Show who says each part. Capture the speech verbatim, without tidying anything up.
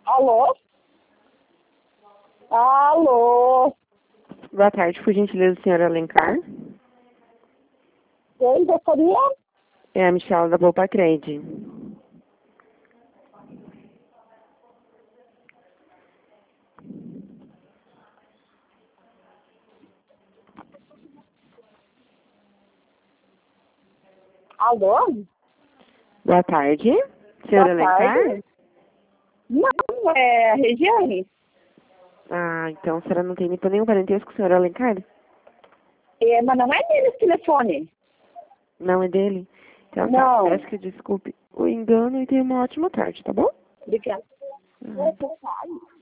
Speaker 1: Alô? Alô?
Speaker 2: Boa tarde, por gentileza, senhora Alencar.
Speaker 1: Quem gostaria?
Speaker 2: É a Michela da Poupa Cred.
Speaker 1: Alô?
Speaker 2: Boa tarde, senhora
Speaker 1: Boa
Speaker 2: Alencar.
Speaker 1: tarde. Não, é a Regiane.
Speaker 2: Ah, então a senhora não tem nenhum parentesco com a senhora Alencar?
Speaker 1: É, mas não é dele esse telefone.
Speaker 2: Não é dele? Então tá,
Speaker 1: Não.
Speaker 2: peço que desculpe o engano e tenha uma ótima tarde, tá bom?
Speaker 1: Obrigada.
Speaker 2: Uhum.